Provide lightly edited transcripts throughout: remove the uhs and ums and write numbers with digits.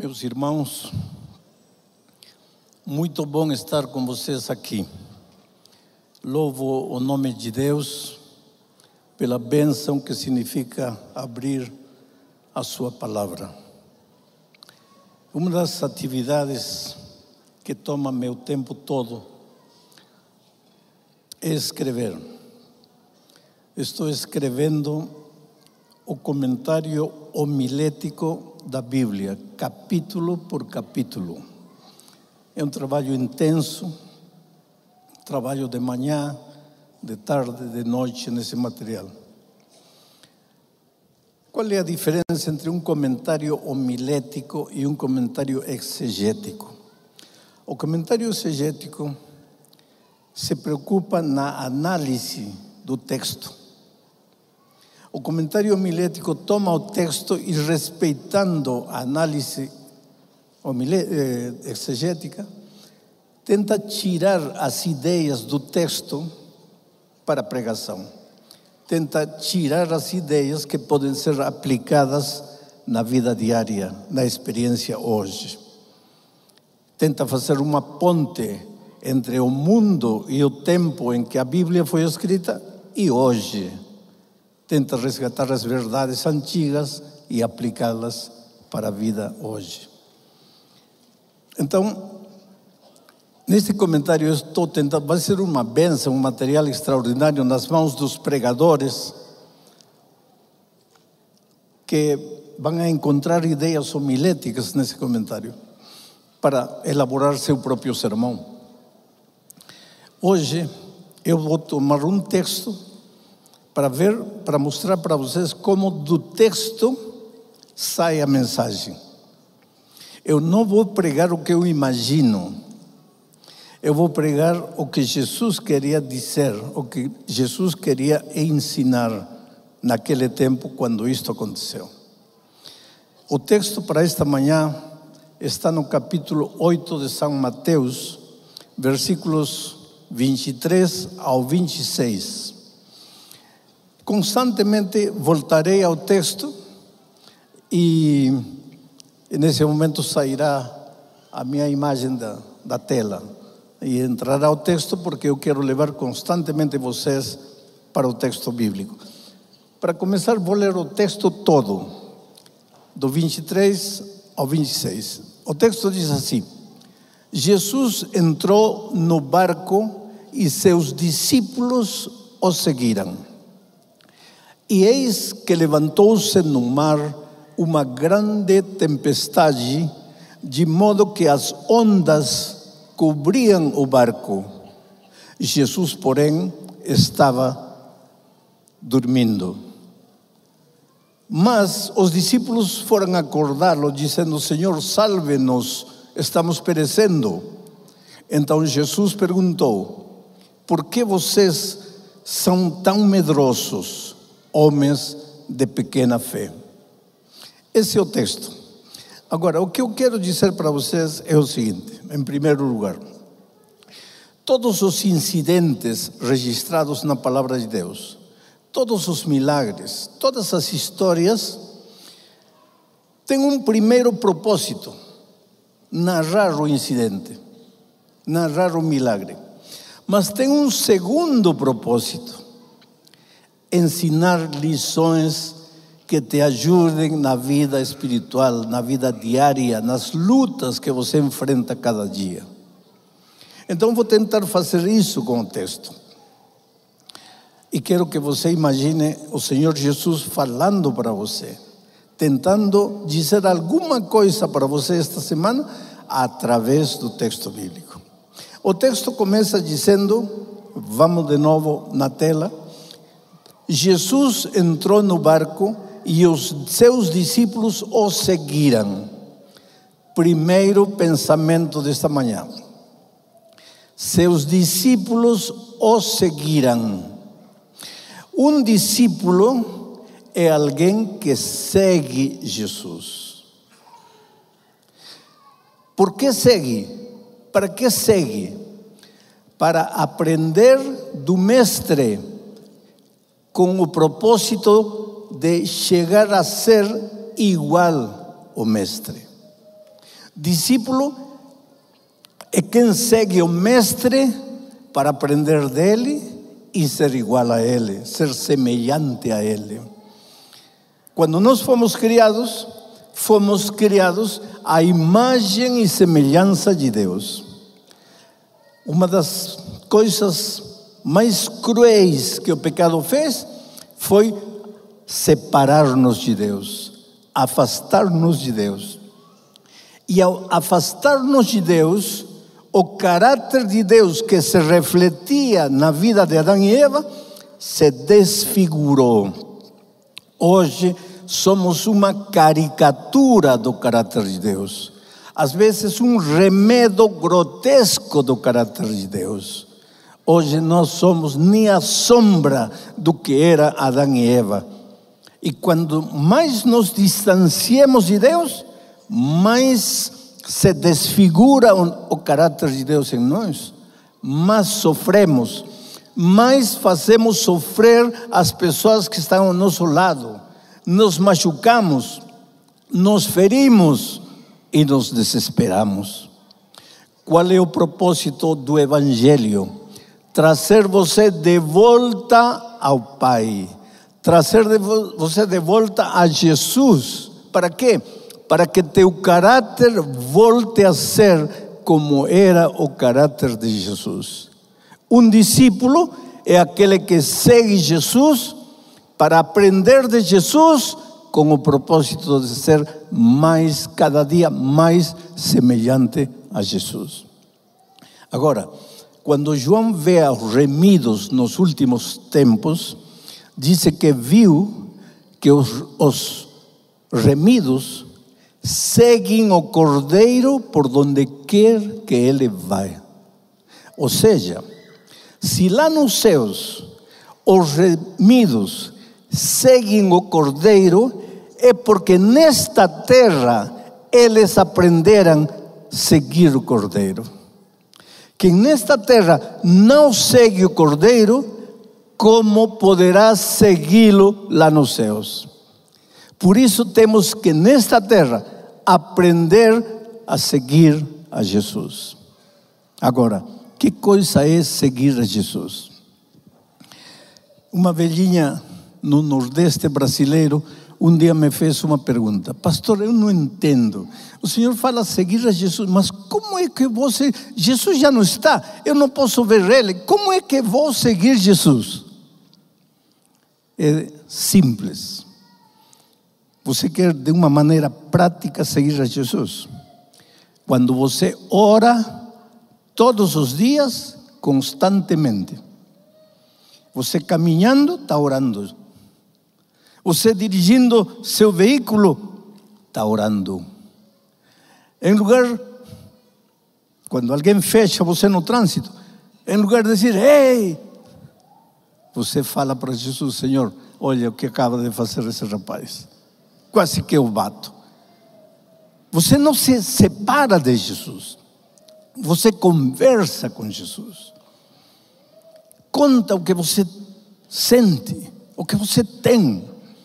Meus irmãos, muito bom estar com vocês aqui. Louvo o nome de Deus pela bênção que significa abrir a sua palavra. Uma das atividades que toma meu tempo todo é escrever. Estou escrevendo o comentário homilético da Bíblia, capítulo por capítulo. É um trabalho intenso, trabalho de manhã, de tarde, de noite nesse material. Qual é a diferença entre um comentário homilético e um comentário exegético? O comentário exegético se preocupa na análise do texto. O comentário homilético toma o texto e, respeitando a análise exegética, tenta tirar as ideias do texto para a pregação. Tenta tirar as ideias que podem ser aplicadas na vida diária, na experiência hoje. Tenta fazer uma ponte entre o mundo e o tempo em que a Bíblia foi escrita e hoje. Tenta resgatar as verdades antigas e aplicá-las para a vida hoje. Então, nesse comentário eu estou tentando, vai ser uma bênção, um material extraordinário nas mãos dos pregadores que vão encontrar ideias homiléticas nesse comentário para elaborar seu próprio sermão. Hoje eu vou tomar um texto para mostrar para vocês como do texto sai a mensagem. Eu não vou pregar o que eu imagino. Eu vou pregar o que Jesus queria dizer, o que Jesus queria ensinar naquele tempo quando isto aconteceu. O texto para esta manhã está no capítulo 8 de São Mateus, versículos 23 ao 26. Constantemente voltarei ao texto e nesse momento sairá a minha imagem da tela e entrará o texto, porque eu quero levar constantemente vocês para o texto bíblico. Para começar, vou ler o texto todo, do 23 ao 26. O texto diz assim: Jesus entrou no barco e seus discípulos o seguiram. E eis que levantou-se no mar uma grande tempestade, de modo que as ondas cobriam o barco. Jesus, porém, estava dormindo. Mas os discípulos foram acordá-lo, dizendo: Senhor, salve-nos, estamos perecendo. Então Jesus perguntou: por que vocês são tão medrosos, homens de pequena fé? Esse é o texto. Agora, o que eu quero dizer para vocês é o seguinte: em primeiro lugar, todos os incidentes registrados na palavra de Deus, todos os milagres, todas as histórias, têm um primeiro propósito: narrar o incidente, narrar o milagre. Mas tem um segundo propósito: ensinar lições que te ajudem na vida espiritual, na vida diária, nas lutas que você enfrenta cada dia. Então vou tentar fazer isso com o texto. E quero que você imagine o Senhor Jesus falando para você, tentando dizer alguma coisa para você esta semana através do texto bíblico. O texto começa dizendo, vamos de novo na tela: Jesus entrou no barco e os seus discípulos o seguiram. Primeiro pensamento desta manhã: seus discípulos o seguiram. Um discípulo é alguém que segue Jesus. Por que segue? Para que segue? Para aprender do mestre, com o propósito de chegar a ser igual ao mestre. Discípulo é quem segue o mestre para aprender dele e ser igual a ele, ser semelhante a ele. Quando nós fomos criados à imagem e semelhança de Deus. Uma das coisas mais cruéis que o pecado fez foi separar-nos de Deus, afastar-nos de Deus. E ao afastar-nos de Deus, o caráter de Deus que se refletia na vida de Adão e Eva se desfigurou. Hoje somos uma caricatura do caráter de Deus. Às vezes um remédio grotesco do caráter de Deus. Hoje nós somos nem a sombra do que era Adão e Eva. E quando mais nos distanciamos de Deus, mais se desfigura o caráter de Deus em nós, mais sofremos, mais fazemos sofrer as pessoas que estão ao nosso lado, nos machucamos, nos ferimos e nos desesperamos. Qual é o propósito do Evangelho? Trazer você de volta ao Pai, trazer você de volta a Jesus. Para quê? Para que teu caráter volte a ser como era o caráter de Jesus. Um discípulo é aquele que segue Jesus para aprender de Jesus com o propósito de ser cada dia mais semelhante a Jesus. Agora, quando João vê os remidos nos últimos tempos, diz que viu que os remidos seguem o Cordeiro por donde quer que ele vai. Ou seja, se lá nos céus os remidos seguem o Cordeiro, é porque nesta terra eles aprenderam a seguir o Cordeiro. Quem nesta terra não segue o Cordeiro, como poderá segui-lo lá nos céus? Por isso temos que nesta terra aprender a seguir a Jesus. Agora, que coisa é seguir a Jesus? Uma velhinha no Nordeste brasileiro um dia me fez uma pergunta: pastor, eu não entendo. O senhor fala seguir a Jesus, mas como é que você... Jesus já não está, eu não posso ver ele. Como é que vou seguir Jesus? É simples. Você quer de uma maneira prática seguir a Jesus? Quando você ora todos os dias, constantemente. Você caminhando, está orando. Você dirigindo seu veículo, está orando. Em lugar, quando alguém fecha você no trânsito, em lugar de dizer, ei, você fala para Jesus: Senhor, olha o que acaba de fazer esse rapaz. Quase que eu bato. Você não se separa de Jesus. Você conversa com Jesus. Conta o que você sente, o que você tem.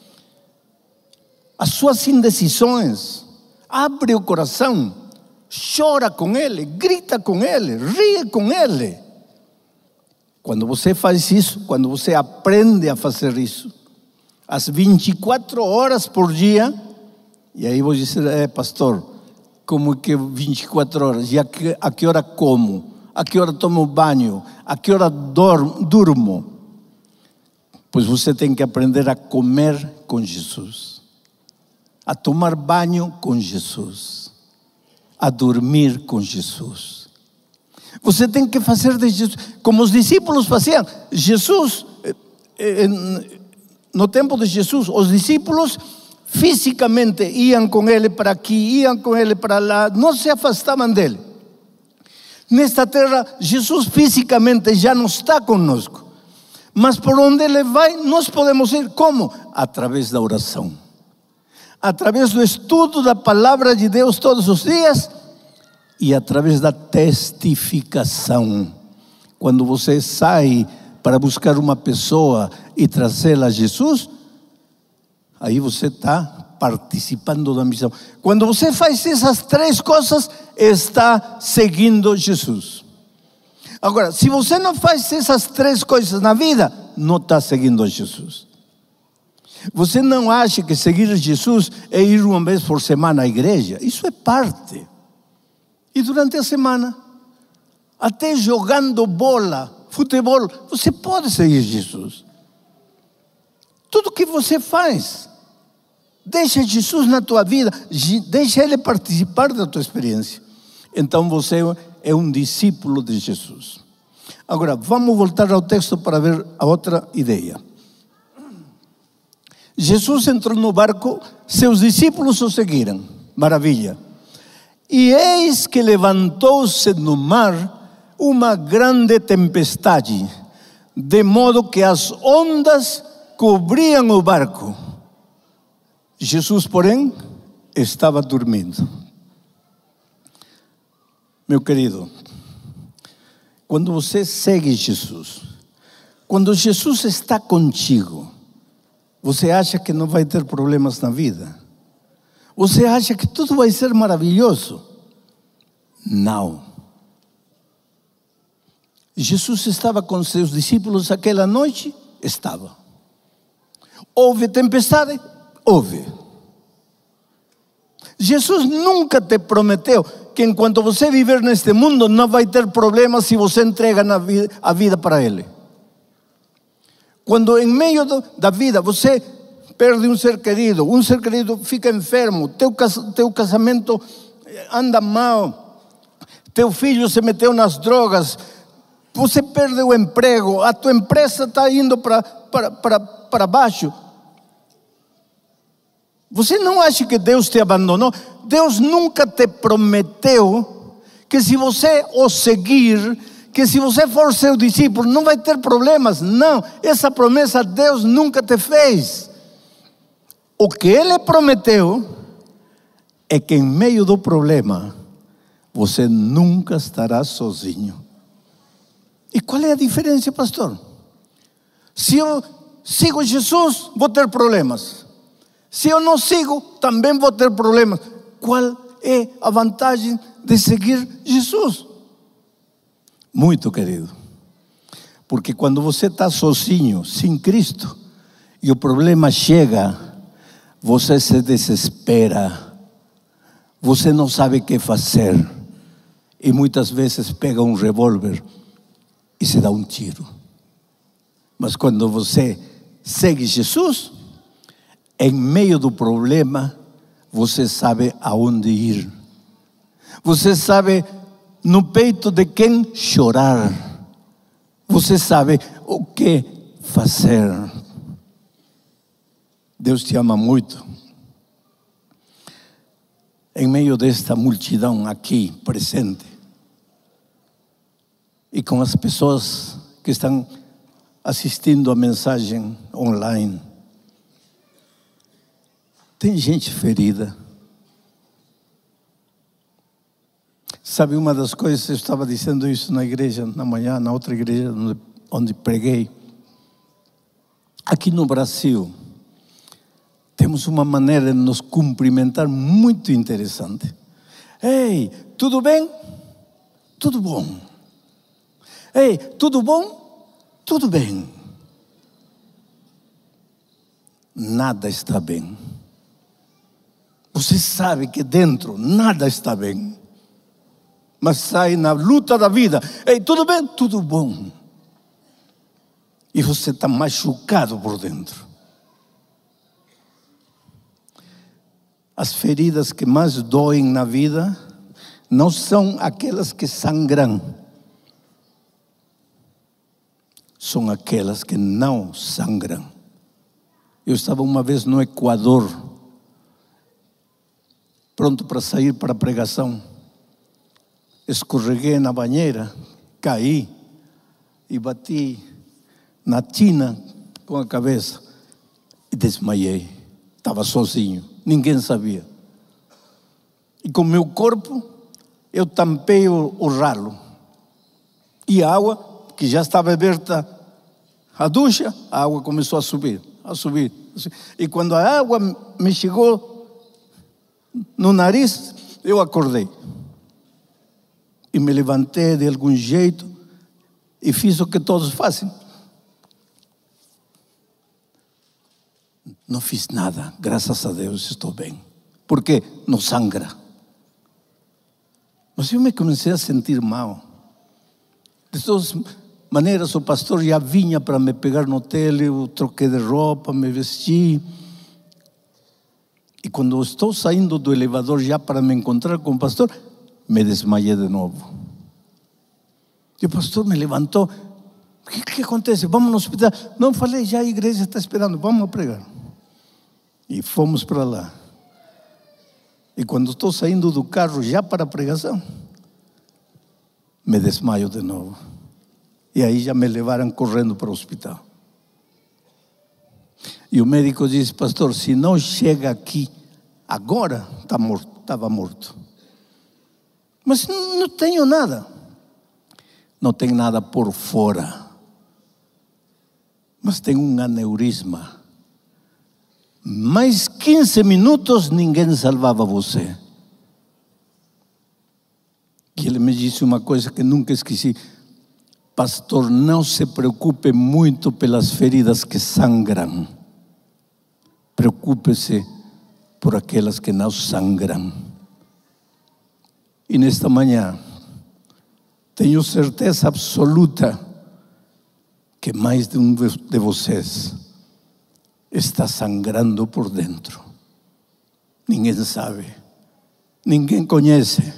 As suas indecisões. Abre o coração. Chora com Ele, grita com Ele, ri com Ele. Quando você faz isso, quando você aprende a fazer isso, às 24 horas por dia, e aí vou dizer, pastor, como que 24 horas? E a que hora como? A que hora tomo banho? A que hora durmo? Pois você tem que aprender a comer com Jesus, a tomar banho com Jesus, a dormir com Jesus. Você tem que fazer de Jesus, como os discípulos faziam. Jesus, no tempo de Jesus, os discípulos fisicamente iam com ele para aqui, iam com ele para lá, não se afastavam dele. Nesta terra, Jesus fisicamente já não está conosco, mas por onde ele vai, nós podemos ir. Como? Através da oração, através do estudo da palavra de Deus todos os dias e através da testificação. Quando você sai para buscar uma pessoa e trazê-la a Jesus, aí você está participando da missão. Quando você faz essas três coisas, está seguindo Jesus. Agora, se você não faz essas três coisas na vida, não está seguindo Jesus. Você não acha que seguir Jesus é ir uma vez por semana à igreja? Isso é parte. E durante a semana, até jogando bola, futebol, você pode seguir Jesus. Tudo que você faz, deixa Jesus na tua vida, deixa Ele participar da tua experiência. Então você é um discípulo de Jesus. Agora, vamos voltar ao texto para ver a outra ideia. Jesus entrou no barco, seus discípulos o seguiram. Maravilha. E eis que levantou-se no mar uma grande tempestade, de modo que as ondas cobriam o barco. Jesus, porém, estava dormindo. Meu querido, quando você segue Jesus, quando Jesus está contigo, você acha que não vai ter problemas na vida? Você acha que tudo vai ser maravilhoso? Não. Jesus estava com seus discípulos aquela noite? Estava. Houve tempestade? Houve. Jesus nunca te prometeu que enquanto você viver neste mundo não vai ter problemas se você entrega a vida para Ele. Quando em meio da vida você perde um ser querido fica enfermo, teu casamento anda mal, teu filho se meteu nas drogas, você perde o emprego, a tua empresa está indo para baixo. Você não acha que Deus te abandonou? Deus nunca te prometeu que se você o seguir, que se você for seu discípulo, não vai ter problemas. Não, essa promessa Deus nunca te fez. O que Ele prometeu é que em meio do problema, você nunca estará sozinho. E qual é a diferença, pastor? Se eu sigo Jesus, vou ter problemas. Se eu não sigo, também vou ter problemas. Qual é a vantagem de seguir Jesus? Muito, querido. Porque quando você está sozinho, sem Cristo, e o problema chega, você se desespera. Você não sabe o que fazer. E muitas vezes pega um revólver e se dá um tiro. Mas quando você segue Jesus, em meio do problema, você sabe aonde ir. Você sabe no peito de quem chorar. Você sabe o que fazer. Deus te ama muito. Em meio desta multidão aqui presente, e com as pessoas que estão assistindo a mensagem online, tem gente ferida. Sabe, uma das coisas, eu estava dizendo isso na igreja, na manhã, na outra igreja onde preguei. Aqui no Brasil, temos uma maneira de nos cumprimentar muito interessante. Ei, tudo bem? Tudo bom. Ei, tudo bom? Tudo bem. Nada está bem. Você sabe que dentro nada está bem. Mas sai na luta da vida. Ei, tudo bem? Tudo bom. E você está machucado por dentro. As feridas que mais doem na vida não são aquelas que sangram. São aquelas que não sangram. Eu estava uma vez no Equador, pronto para sair para a pregação. Escorreguei na banheira, caí e bati na tina com a cabeça e desmaiei. Estava sozinho, ninguém sabia. E com o meu corpo, eu tampei o ralo. E a água, que já estava aberta a ducha, a água começou a subir. a subir. E quando a água me chegou no nariz, eu acordei. E me levantei de algum jeito e fiz o que todos fazem. Não fiz nada, graças a Deus estou bem. Porque não sangra. Mas eu me comecei a sentir mal. De todas maneiras, o pastor já vinha para me pegar no hotel, eu troquei de roupa, me vesti. E quando estou saindo do elevador já para me encontrar com o pastor, me desmaiei de novo. E o pastor me levantou. O que acontece? Vamos no hospital. Não, falei, já a igreja está esperando, vamos pregar. E fomos para lá. E quando estou saindo do carro já para a pregação, me desmaio de novo. E aí já me levaram correndo para o hospital. E o médico disse, pastor, se não chega aqui agora, está morto, estava morto. Mas não tenho nada. Não tem nada por fora. Mas tem um aneurisma. Mais 15 minutos ninguém salvava você. E ele me disse uma coisa que nunca esqueci. Pastor, não se preocupe muito pelas feridas que sangram. Preocupe-se por aquelas que não sangram. E nesta manhã, tenho certeza absoluta que mais de um de vocês está sangrando por dentro. Ninguém sabe, ninguém conhece,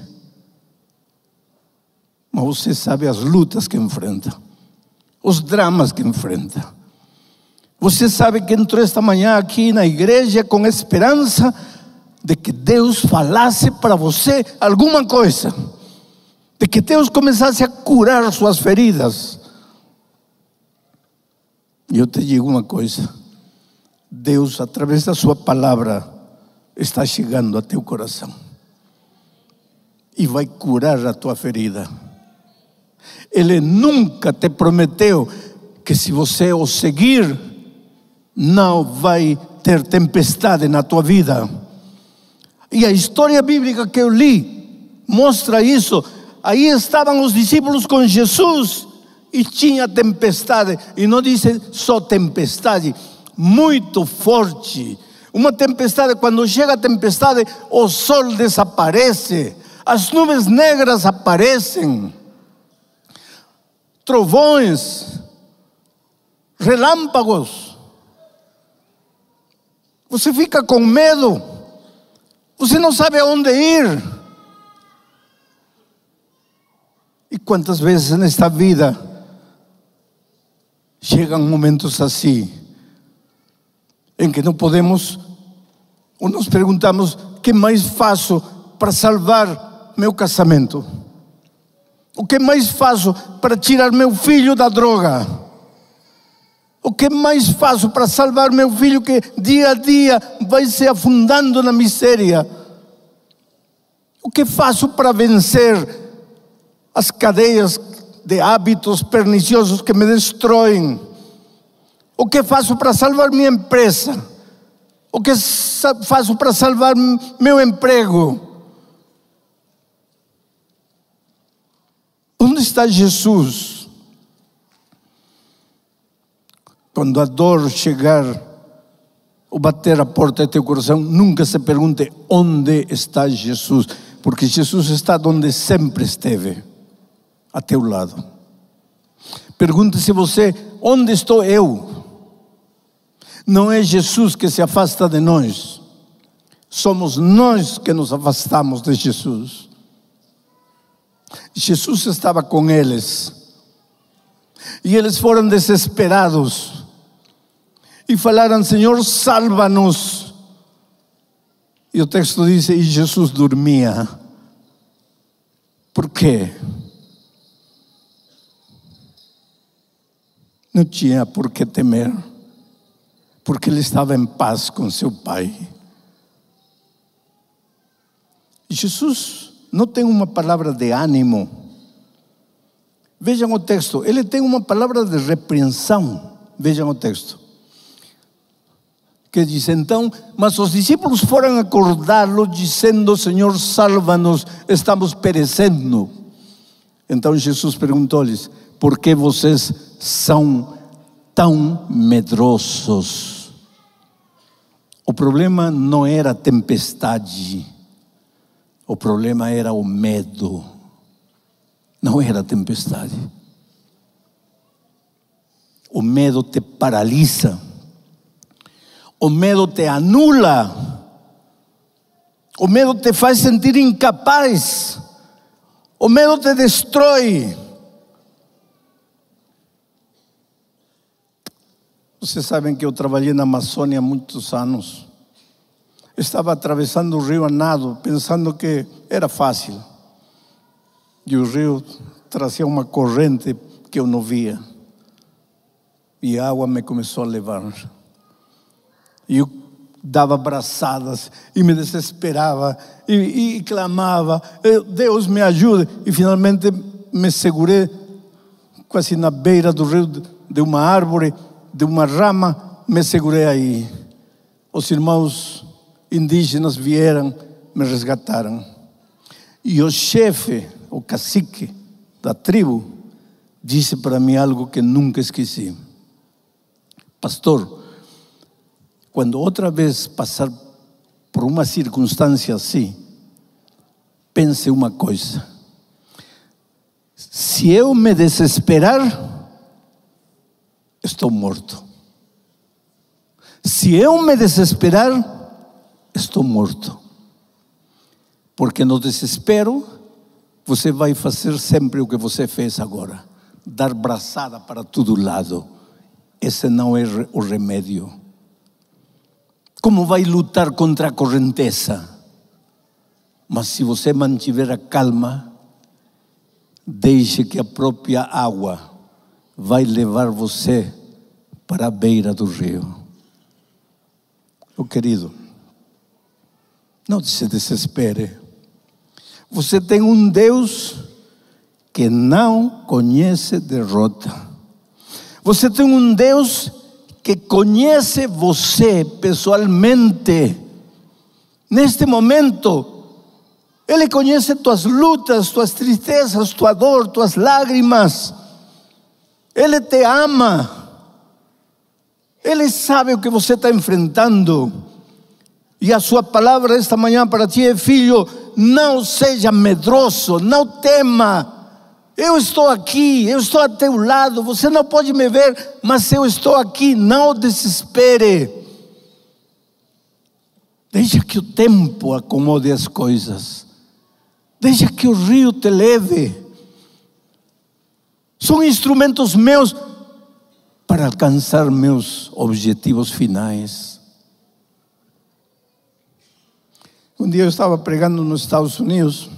mas você sabe as lutas que enfrenta, os dramas que enfrenta. Você sabe que entrou esta manhã aqui na igreja com a esperança de que Deus falasse para você alguma coisa, de que Deus começasse a curar suas feridas. E eu te digo uma coisa: Deus, através da sua palavra, está chegando a teu coração e vai curar a tua ferida. Ele nunca te prometeu que se você o seguir, não vai ter tempestade na tua vida. E a história bíblica que eu li mostra isso. Aí estavam os discípulos com Jesus e tinha tempestade. E não diz só tempestade, muito forte. Uma tempestade, quando chega a tempestade, o sol desaparece, as nuvens negras aparecem, trovões, relâmpagos. Você fica com medo, você não sabe aonde ir. E quantas vezes nesta vida chegam momentos assim, em que não podemos, ou nos perguntamos: o que mais faço para salvar meu casamento? O que mais faço para tirar meu filho da droga? O que mais faço para salvar meu filho que dia a dia vai se afundando na miséria? O que faço para vencer as cadeias de hábitos perniciosos que me destroem? O que faço para salvar minha empresa? O que faço para salvar meu emprego? Onde está Jesus? Quando a dor chegar ou bater a porta de teu coração, nunca se pergunte onde está Jesus, porque Jesus está onde sempre esteve, a teu lado. Pergunte-se você: onde estou eu? Não é Jesus que se afasta de nós, somos nós que nos afastamos de Jesus. Jesus estava com eles e eles foram desesperados e falaram: Senhor, salva-nos. E o texto diz: e Jesus dormia. Por quê? Não tinha por que temer, porque ele estava em paz com seu Pai. E Jesus não tem uma palavra de ânimo. Vejam o texto, ele tem uma palavra de repreensão. Vejam o texto. Que diz então, mas os discípulos foram acordá-lo, dizendo: Senhor, salva-nos, estamos perecendo. Então Jesus perguntou-lhes: por que vocês são tão medrosos? O problema não era a tempestade, o problema era o medo, não era a tempestade. O medo te paralisa, o medo te anula, o medo te faz sentir incapaz, o medo te destrói. Vocês sabem que eu trabalhei na Amazônia há muitos anos. Estava atravessando o rio a nado, pensando que era fácil. E o rio trazia uma corrente que eu não via. E a água me começou a levar. E eu dava braçadas e me desesperava e clamava: Deus me ajude. E finalmente me segurei quase na beira do rio, de uma árvore, de uma rama, me segurei aí. Os irmãos indígenas vieram, me resgataram. E o chefe, o cacique da tribo, disse para mim algo que nunca esqueci: pastor, quando outra vez passar por uma circunstância assim, pense uma coisa: se eu me desesperar, estou morto. Se eu me desesperar, estou morto. Porque no desespero, você vai fazer sempre o que você fez agora: dar braçada para todo lado. Esse não é o remédio. Como vai lutar contra a correnteza? Mas se você mantiver a calma, deixe que a própria água vai levar você para a beira do rio. Meu querido, não se desespere. Você tem um Deus que não conhece derrota. Você tem um Deus que conhece você pessoalmente. Neste momento, Ele conhece tuas lutas, tuas tristezas, tua dor, tuas lágrimas. Ele te ama. Ele sabe o que você está enfrentando. E a sua palavra esta manhã para ti é: filho, não seja medroso, não tema. Eu estou aqui, eu estou a teu lado. Você não pode me ver, mas eu estou aqui. Não desespere. Deixa que o tempo acomode as coisas. Deixa que o rio te leve. São instrumentos meus para alcançar meus objetivos finais. Um dia eu estava pregando nos Estados Unidos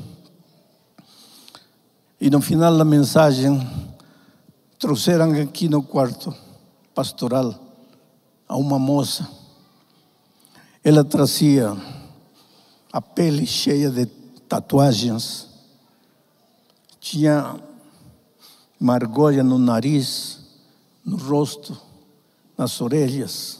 e no final da mensagem trouxeram aqui no quarto pastoral a uma moça. Ela trazia a pele cheia de tatuagens, tinha uma argolha no nariz, no rosto, nas orelhas.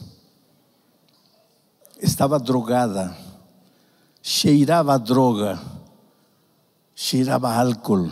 Estava drogada, cheirava a droga, cheirava álcool.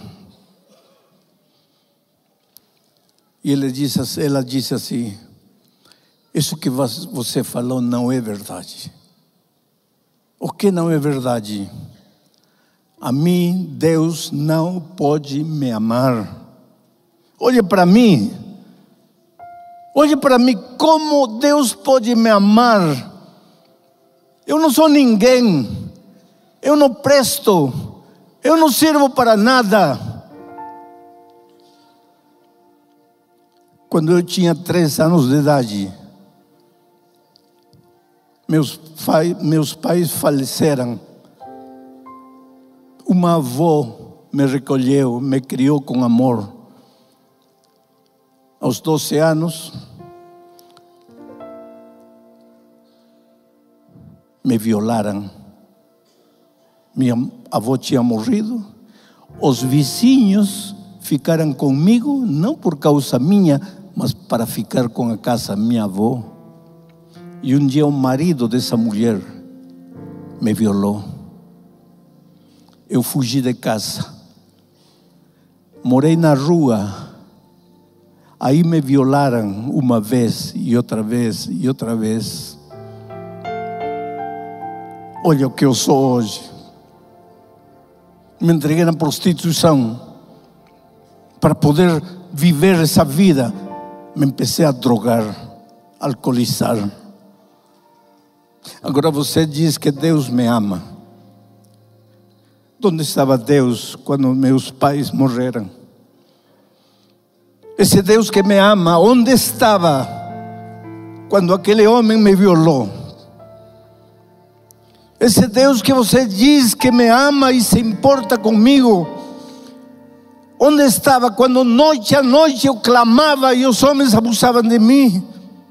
E ela disse assim: isso que você falou não é verdade. O que não é verdade? A mim, Deus não pode me amar. Olhe para mim. Olhe para mim, como Deus pode me amar? Eu não sou ninguém. Eu não presto. Eu não sirvo para nada. Quando eu tinha 3 anos de idade, meus pais faleceram. Uma avó me recolheu, me criou com amor. Aos 12 anos, me violaram. Minha avó tinha morrido. Os vizinhos ficaram comigo, não por causa minha, mas para ficar com a casa minha avó. E um dia o marido dessa mulher me violou. Eu fugi de casa, morei na rua. Aí me violaram uma vez e outra vez e outra vez. Olha o que eu sou hoje. Me entreguei na prostituição para poder viver essa vida. Me empecei a drogar, alcoolizar. Agora você diz que Deus me ama. Onde estava Deus quando meus pais morreram? Esse Deus que me ama, onde estava quando aquele homem me violou? Esse Deus que você diz que me ama e se importa comigo, onde estava quando noite a noite eu clamava e os homens abusavam de mim?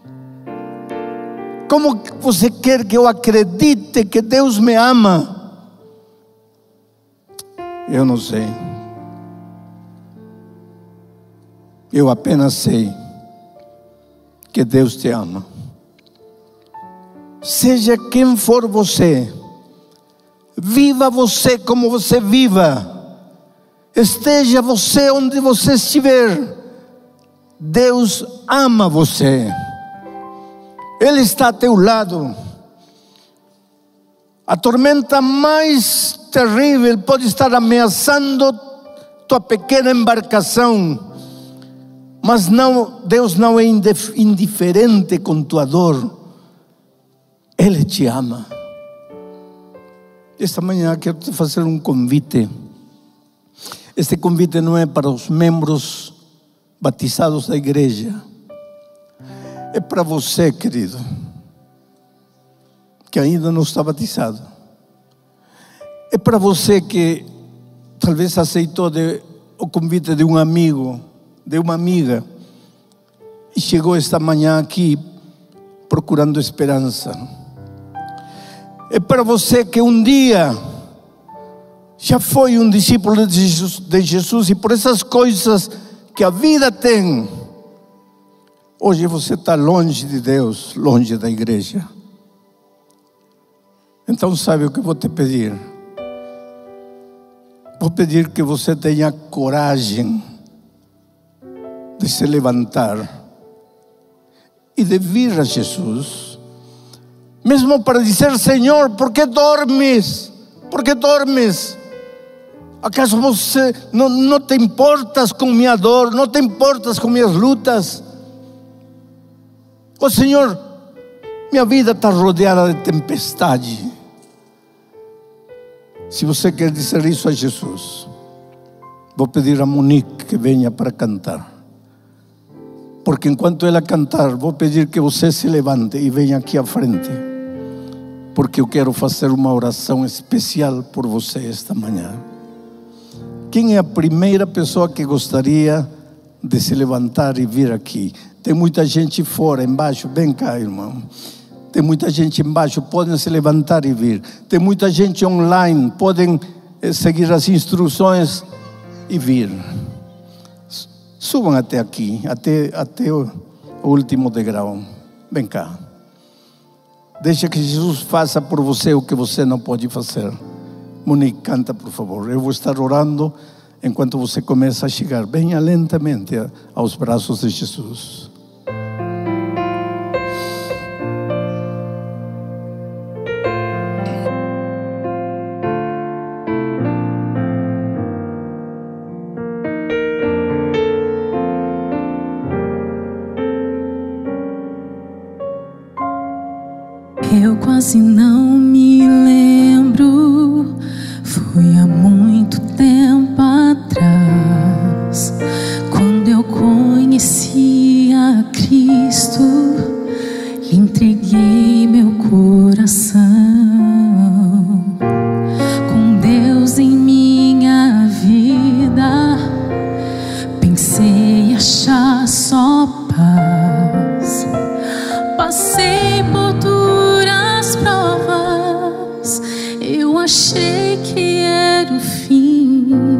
Como você quer que eu acredite que Deus me ama? Eu não sei. Eu apenas sei que Deus te ama. Seja quem for você, viva você como você viva, esteja você onde você estiver, Deus ama você. Ele está a teu lado. A tormenta mais terrível pode estar ameaçando tua pequena embarcação, mas não, Deus não é indiferente com tua dor. Ele te ama. Esta manhã quero te fazer um convite. Este convite não é para os membros batizados da igreja. É para você, querido, que ainda não está batizado. É para você que talvez aceitou o convite de um amigo, de uma amiga, e chegou esta manhã aqui procurando esperança. É para você que um dia já foi um discípulo de Jesus e por essas coisas que a vida tem, hoje você está longe de Deus, longe da igreja. Então sabe o que eu vou te pedir? Vou pedir que você tenha coragem de se levantar e de vir a Jesus, mesmo para dizer: Senhor, por que dormes? Por que dormes? Acaso você não te importas com minha dor? Não te importas com minhas lutas? Oh Senhor, minha vida está rodeada de tempestade. Se você quer dizer isso a Jesus, vou pedir a Monique que venha para cantar. Porque enquanto ela cantar, vou pedir que você se levante e venha aqui à frente. Porque eu quero fazer uma oração especial por você esta manhã. Quem é a primeira pessoa que gostaria de se levantar e vir aqui? Tem muita gente fora, embaixo. Vem cá, irmão. Tem muita gente embaixo, podem se levantar e vir. Tem muita gente online, podem seguir as instruções e vir. Subam até aqui, até o último degrau. Vem cá. Deixa que Jesus faça por você o que você não pode fazer. Monique, canta por favor. Eu vou estar orando enquanto você começa a chegar. Venha lentamente aos braços de Jesus. Eu quase não me lembro, foi há muito tempo atrás, quando eu conheci a Cristo, lhe entreguei meu coração. Com Deus em minha vida, pensei achar só paz. Passei por duras provas, eu achei que era o fim,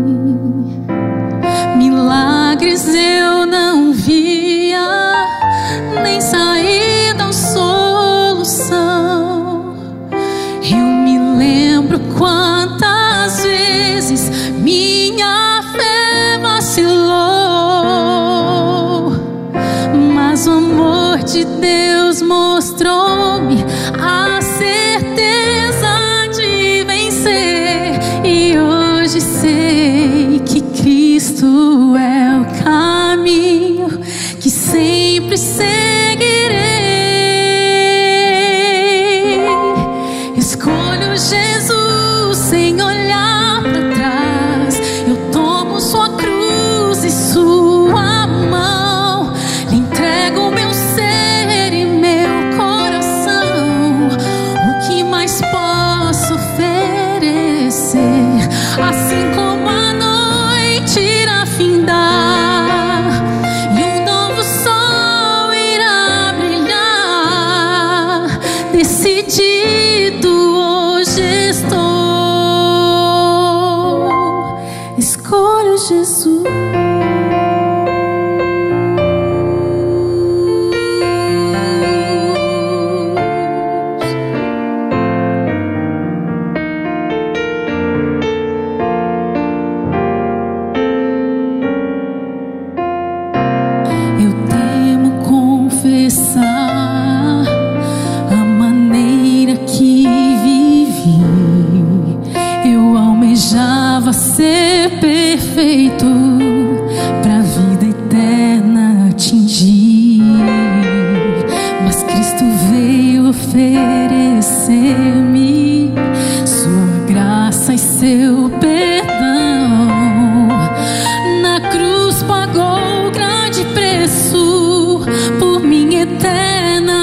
escolho Jesus. Eu temo confessar a maneira que vivi. Eu almejava ser perfeito pra vida eterna atingir, mas Cristo veio oferecer-me sua graça e seu perdão. Na cruz pagou grande preço por minha eterna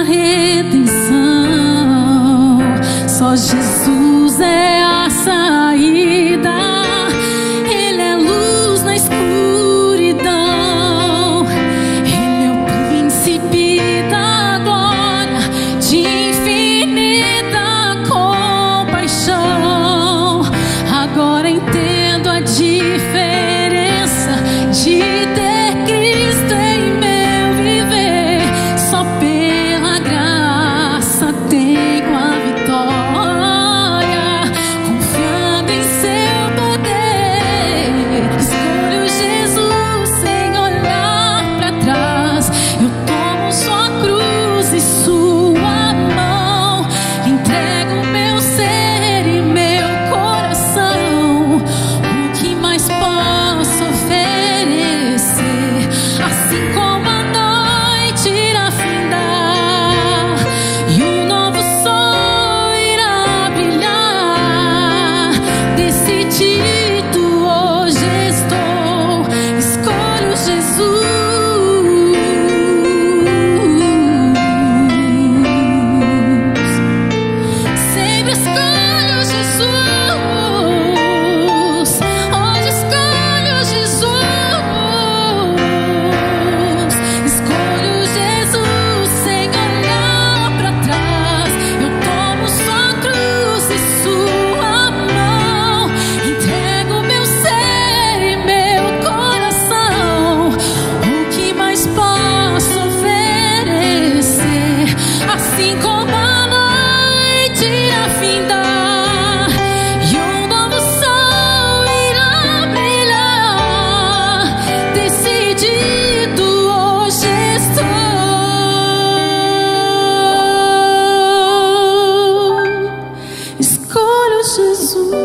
redenção. Só Jesus é a saída, Ele é luz na escuridão, Ele é o príncipe da glória, de infinita compaixão. Agora entendo a diferença de ter Cristo em meu viver. Só pela graça tenho a vitória, confiando em seu poder. Escolho Jesus sem olhar pra trás. Eu tomo sua cruz e sua mão, entrego meu ser e meu coração. O que mais posso oferecer? Assim como a noite irá findar e um novo sol irá brilhar, decidido hoje estou, escolho Jesus. Sempre escolho Jesus. Hoje escolho Jesus. Escolho Jesus sem olhar pra trás. Eu tomo sua cruz e sua mão, entrego meu ser e meu coração. O que mais posso oferecer? Assim como a noite irá findar e um novo sol irá brilhar, decidido hoje estou, escolho Jesus.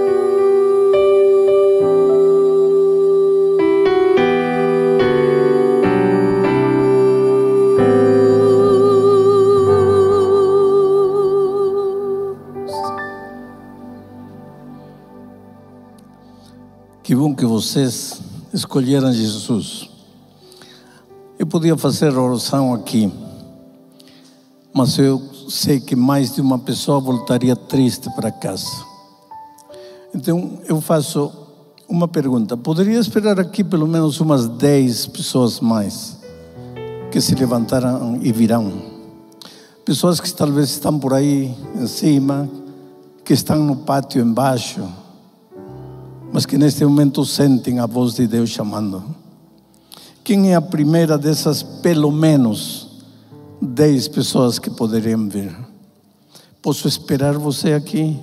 Que bom que vocês escolheram Jesus. Eu podia fazer oração aqui, mas eu sei que mais de uma pessoa voltaria triste para casa. Então eu faço uma pergunta: poderia esperar aqui pelo menos umas 10 pessoas mais que se levantaram e virão? Pessoas que talvez estão por aí em cima, que estão no pátio embaixo, mas que neste momento sentem a voz de Deus chamando. Quem é a primeira dessas pelo menos 10 pessoas que poderiam vir? Posso esperar você aqui?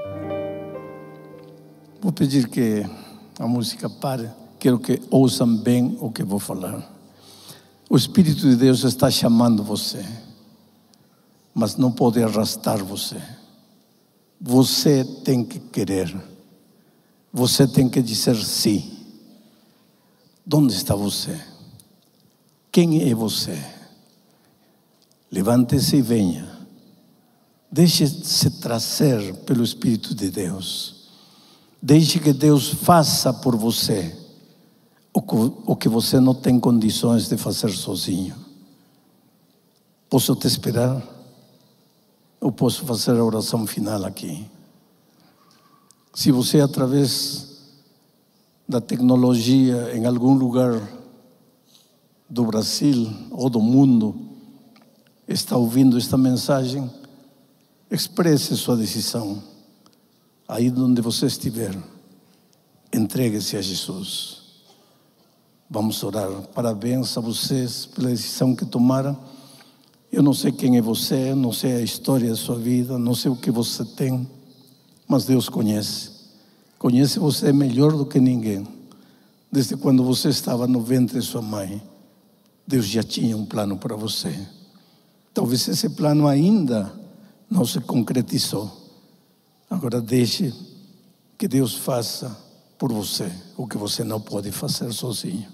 Vou pedir que a música pare. Quero que ouçam bem o que vou falar. O Espírito de Deus está chamando você, mas não pode arrastar você. Você tem que querer. Você tem que dizer sim. Onde está você? Quem é você? Levante-se e venha. Deixe-se trazer pelo Espírito de Deus. Deixe que Deus faça por você o que você não tem condições de fazer sozinho. Posso te esperar? Eu posso fazer a oração final aqui. Se você, através da tecnologia, em algum lugar do Brasil ou do mundo, está ouvindo esta mensagem, expresse sua decisão aí onde você estiver. Entregue-se a Jesus. Vamos orar. Parabéns a vocês pela decisão que tomaram. Eu não sei quem é você, não sei a história da sua vida, não sei o que você tem, mas Deus conhece. Conhece você melhor do que ninguém. Desde quando você estava no ventre de sua mãe, Deus já tinha um plano para você. Talvez esse plano ainda não se concretizou. Agora deixe que Deus faça por você o que você não pode fazer sozinho.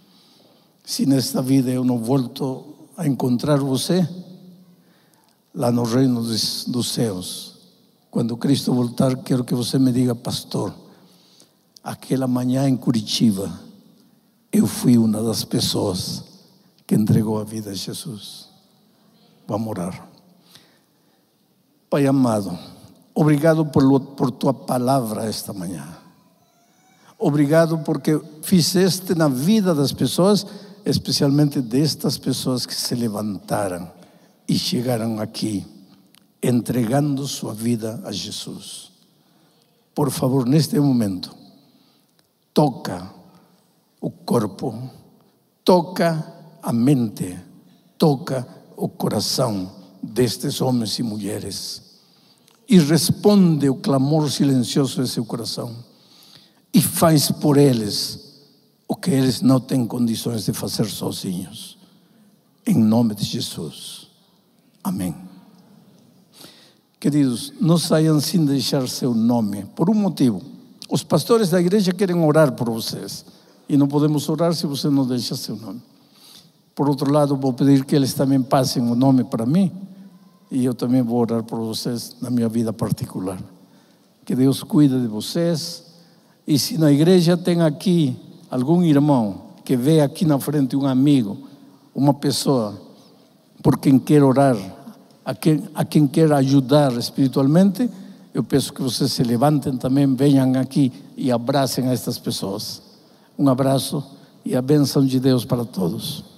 Se nesta vida eu não volto a encontrar você, lá no reino dos céus, quando Cristo voltar, quero que você me diga: pastor, aquela manhã em Curitiba, eu fui uma das pessoas que entregou a vida a Jesus. Vamos orar. Pai amado, obrigado por tua palavra esta manhã. Obrigado porque fizeste na vida das pessoas, especialmente destas pessoas que se levantaram e chegaram aqui, entregando sua vida a Jesus. Por favor, neste momento, toca o corpo, toca a mente, toca o coração destes homens e mulheres e responde o clamor silencioso de seu coração e faz por eles o que eles não têm condições de fazer sozinhos. Em nome de Jesus. Amém. Queridos, não saiam sem deixar seu nome, por um motivo. Os pastores da igreja querem orar por vocês e não podemos orar se você não deixa seu nome. Por outro lado, vou pedir que eles também passem o nome para mim e eu também vou orar por vocês na minha vida particular. Que Deus cuide de vocês. E se na igreja tem aqui algum irmão que vê aqui na frente um amigo, uma pessoa por quem quer orar, a quem quer ajudar espiritualmente, eu peço que vocês se levantem também, venham aqui e abracem a estas pessoas. Um abraço e a bênção de Deus para todos.